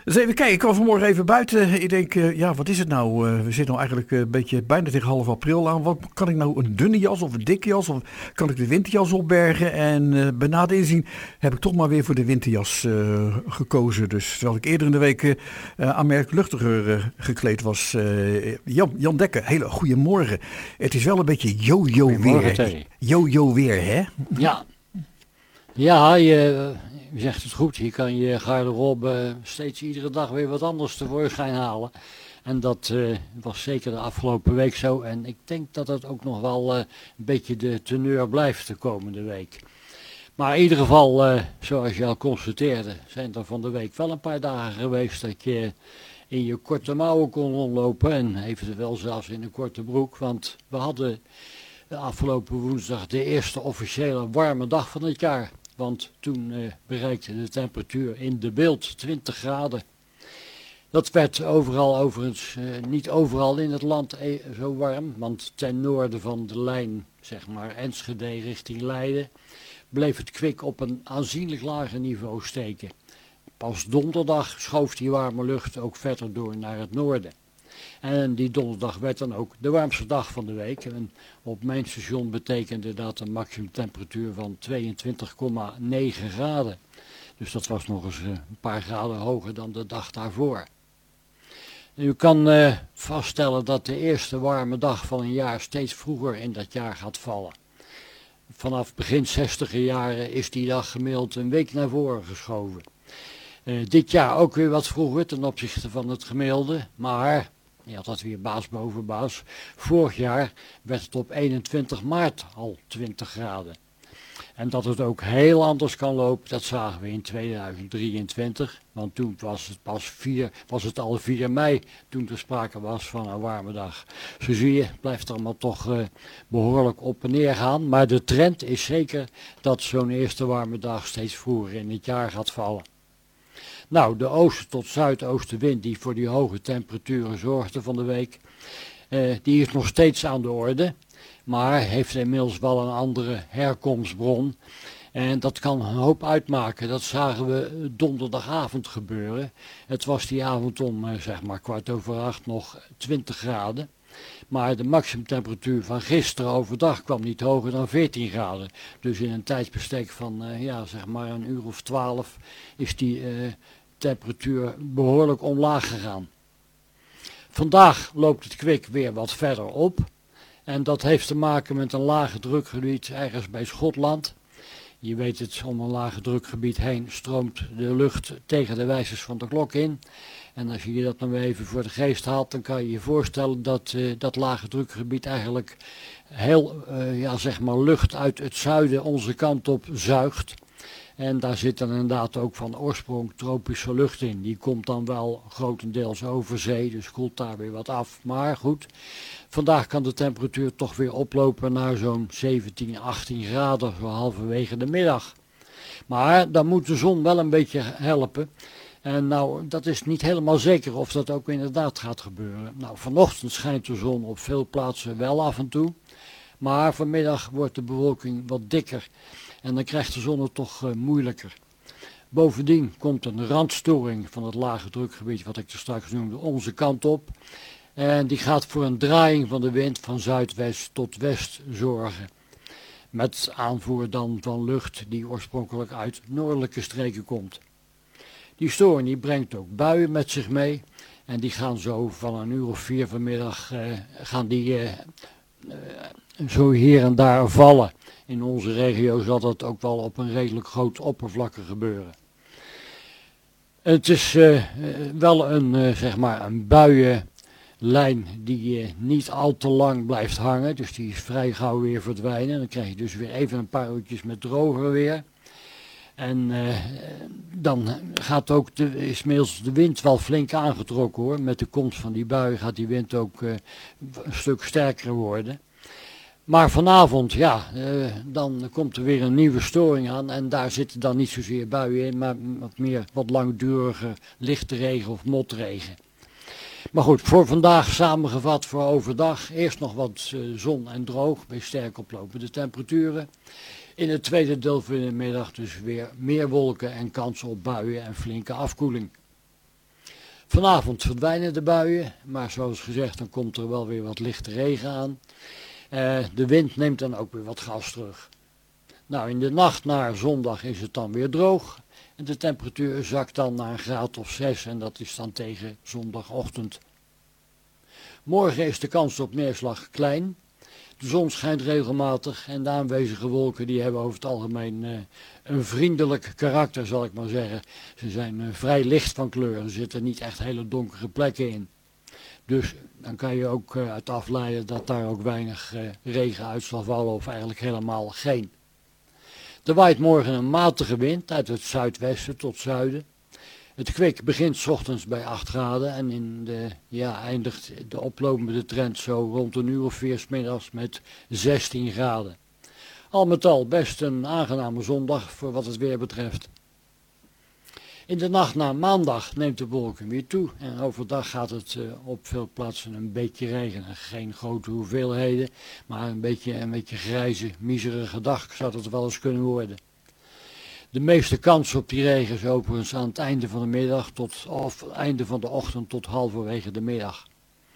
Dus even kijken, ik kwam vanmorgen even buiten. Ik denk, ja, wat is het nou? We zitten nou eigenlijk een beetje bijna tegen half april aan. Wat kan ik nou, een dunne jas of een dikke jas? Of kan ik de winterjas opbergen? En bij nader inzien heb ik toch maar weer voor de winterjas gekozen. Dus terwijl ik eerder in de week aanmerkelijk luchtiger gekleed was. Jan Dekker, hele goede morgen. Het is wel een beetje yo-yo weer. Yo-yo weer, hè? Ja. Ja, je zegt het goed. Je kan je garderobe steeds iedere dag weer wat anders tevoorschijn halen. En dat was zeker de afgelopen week zo. En ik denk dat het ook nog wel een beetje de teneur blijft de komende week. Maar in ieder geval, zoals je al constateerde, zijn er van de week wel een paar dagen geweest dat je in je korte mouwen kon rondlopen. En eventueel zelfs in een korte broek. Want we hadden de afgelopen woensdag de eerste officiële warme dag van het jaar. Want toen bereikte de temperatuur in de Bilt 20 graden. Dat werd overal overigens, niet overal in het land zo warm. Want ten noorden van de lijn, zeg maar Enschede richting Leiden, bleef het kwik op een aanzienlijk lager niveau steken. Pas donderdag schoof die warme lucht ook verder door naar het noorden. En die donderdag werd dan ook de warmste dag van de week. En op mijn station betekende dat een maximumtemperatuur van 22,9 graden. Dus dat was nog eens een paar graden hoger dan de dag daarvoor. U kan vaststellen dat de eerste warme dag van een jaar steeds vroeger in dat jaar gaat vallen. Vanaf begin 60er jaren is die dag gemiddeld een week naar voren geschoven. Dit jaar ook weer wat vroeger ten opzichte van het gemiddelde, maar je had dat weer baas boven baas. Vorig jaar werd het op 21 maart al 20 graden. En dat het ook heel anders kan lopen, dat zagen we in 2023. Want toen was het al 4 mei toen er sprake was van een warme dag. Zo zie je, blijft allemaal toch behoorlijk op en neer gaan. Maar de trend is zeker dat zo'n eerste warme dag steeds vroeger in het jaar gaat vallen. Nou, de oosten tot zuidoostenwind die voor die hoge temperaturen zorgde van de week, die is nog steeds aan de orde. Maar heeft inmiddels wel een andere herkomstbron. En dat kan een hoop uitmaken. Dat zagen we donderdagavond gebeuren. Het was die avond om zeg maar 7:15 nog 20 graden. Maar de maximumtemperatuur van gisteren overdag kwam niet hoger dan 14 graden. Dus in een tijdsbestek van zeg maar een uur of 12 is die temperatuur behoorlijk omlaag gegaan. Vandaag loopt het kwik weer wat verder op. En dat heeft te maken met een lage drukgebied ergens bij Schotland. Je weet het, om een lage drukgebied heen stroomt de lucht tegen de wijzers van de klok in. En als je je dat nou even voor de geest haalt, dan kan je je voorstellen dat dat lage drukgebied eigenlijk heel zeg maar lucht uit het zuiden onze kant op zuigt. En daar zit dan inderdaad ook van oorsprong tropische lucht in. Die komt dan wel grotendeels over zee, dus koelt daar weer wat af. Maar goed, vandaag kan de temperatuur toch weer oplopen naar zo'n 17, 18 graden, zo halverwege de middag. Maar dan moet de zon wel een beetje helpen. En nou, dat is niet helemaal zeker of dat ook inderdaad gaat gebeuren. Nou, vanochtend schijnt de zon op veel plaatsen wel af en toe. Maar vanmiddag wordt de bewolking wat dikker. En dan krijgt de zon het toch moeilijker. Bovendien komt een randstoring van het lage drukgebied, wat ik er straks noemde, onze kant op. En die gaat voor een draaiing van de wind van zuidwest tot west zorgen. Met aanvoer dan van lucht die oorspronkelijk uit noordelijke streken komt. Die storing die brengt ook buien met zich mee. En die gaan zo van een uur of 4 vanmiddag zo hier en daar vallen. In onze regio zal dat ook wel op een redelijk groot oppervlakte gebeuren. Het is wel een buienlijn die niet al te lang blijft hangen. Dus die is vrij gauw weer verdwijnen. Dan krijg je dus weer even een paar uurtjes met droger weer. En dan is inmiddels de wind wel flink aangetrokken hoor. Met de komst van die bui gaat die wind ook een stuk sterker worden. Maar vanavond, dan komt er weer een nieuwe storing aan en daar zitten dan niet zozeer buien in, maar wat langdurige lichte regen of motregen. Maar goed, voor vandaag samengevat voor overdag, eerst nog wat zon en droog bij sterk oplopende temperaturen. In het tweede deel van de middag dus weer meer wolken en kans op buien en flinke afkoeling. Vanavond verdwijnen de buien, maar zoals gezegd dan komt er wel weer wat lichte regen aan. De wind neemt dan ook weer wat gas terug. Nou, in de nacht naar zondag is het dan weer droog. En de temperatuur zakt dan naar een graad of 6 en dat is dan tegen zondagochtend. Morgen is de kans op neerslag klein. De zon schijnt regelmatig en de aanwezige wolken die hebben over het algemeen een vriendelijk karakter, zal ik maar zeggen. Ze zijn vrij licht van kleur, er zitten niet echt hele donkere plekken in. Dus dan kan je ook uit afleiden dat daar ook weinig regen uit zal vallen of eigenlijk helemaal geen. Er waait morgen een matige wind uit het zuidwesten tot zuiden. Het kwik begint 's ochtends bij 8 graden en eindigt de oplopende trend zo rond een uur of 4 's middags met 16 graden. Al met al best een aangename zondag voor wat het weer betreft. In de nacht naar maandag neemt de bewolking weer toe en overdag gaat het op veel plaatsen een beetje regenen. Geen grote hoeveelheden, maar een beetje grijze, miserige dag zou het wel eens kunnen worden. De meeste kans op die regen is overigens aan het einde van de middag of einde van de ochtend tot halverwege de middag.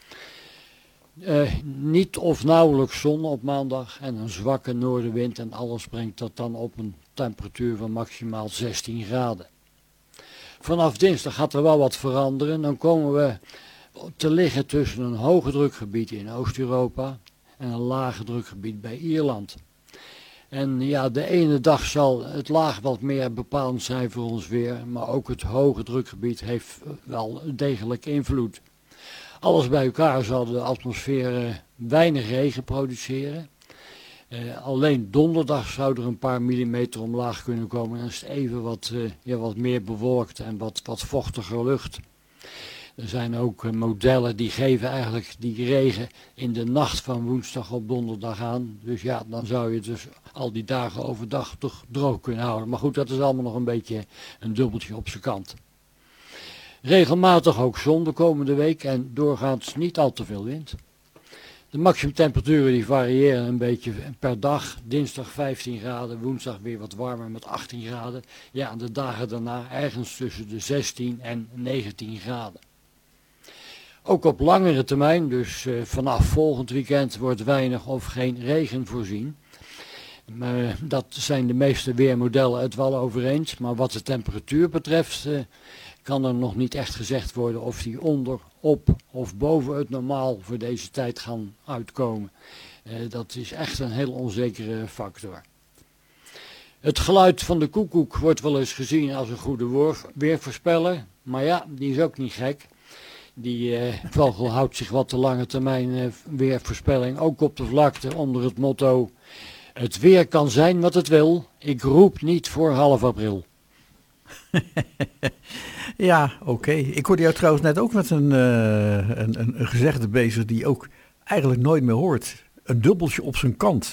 Niet of nauwelijks zon op maandag en een zwakke noordenwind en alles brengt dat dan op een temperatuur van maximaal 16 graden. Vanaf dinsdag gaat er wel wat veranderen. Dan komen we te liggen tussen een hoge drukgebied in Oost-Europa en een lage drukgebied bij Ierland. En ja, de ene dag zal het laag wat meer bepalend zijn voor ons weer, maar ook het hoge drukgebied heeft wel degelijk invloed. Alles bij elkaar zal de atmosfeer weinig regen produceren. Alleen donderdag zou er een paar millimeter omlaag kunnen komen. Dan is het even wat meer bewolkt en wat vochtiger lucht. Er zijn ook modellen die geven eigenlijk die regen in de nacht van woensdag op donderdag aan. Dus ja, dan zou je dus al die dagen overdag toch droog kunnen houden. Maar goed, dat is allemaal nog een beetje een dubbeltje op zijn kant. Regelmatig ook zon de komende week en doorgaans niet al te veel wind. De maximumtemperaturen die variëren een beetje per dag. Dinsdag 15 graden, woensdag weer wat warmer met 18 graden. Ja, en de dagen daarna ergens tussen de 16 en 19 graden. Ook op langere termijn, dus vanaf volgend weekend, wordt weinig of geen regen voorzien. Dat zijn de meeste weermodellen het wel over eens. Maar wat de temperatuur betreft kan er nog niet echt gezegd worden of die onder, op of boven het normaal voor deze tijd gaan uitkomen. Dat is echt een heel onzekere factor. Het geluid van de koekoek wordt wel eens gezien als een goede weervoorspeller. Maar ja, die is ook niet gek. Die vogel houdt zich wat te lange termijn weervoorspelling ook op de vlakte onder het motto: het weer kan zijn wat het wil, ik roep niet voor half april. Ja, oké. Ik hoorde jou trouwens net ook met een gezegde bezig die ook eigenlijk nooit meer hoort. Een dubbeltje op zijn kant.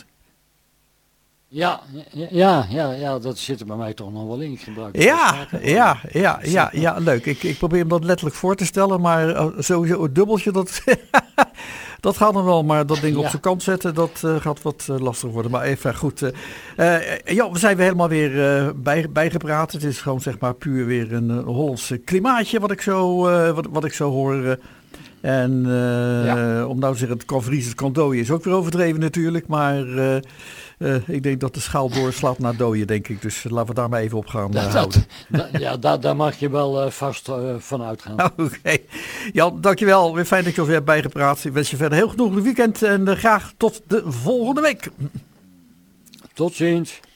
Ja, dat zit er bij mij toch nog wel in. Ik gebruik ja, leuk. Ik probeer hem dat letterlijk voor te stellen, maar sowieso het dubbeltje, dat gaat dan wel. Maar dat ding op zijn kant zetten, dat gaat wat lastig worden. Maar even goed. We zijn weer helemaal weer bijgepraat. Het is gewoon zeg maar puur weer een Hollands klimaatje wat ik zo hoor. En om nou te zeggen, het kan vriezen, het kan dooien, is ook weer overdreven natuurlijk. Maar ik denk dat de schaal doorslaat naar dooien, denk ik. Dus laten we daar maar even op gaan houden. Daar mag je wel vast van uitgaan. Oké. Jan, dankjewel. Weer fijn dat je ons weer hebt bijgepraat. Ik wens je verder heel genoeg weekend en graag tot de volgende week. Tot ziens.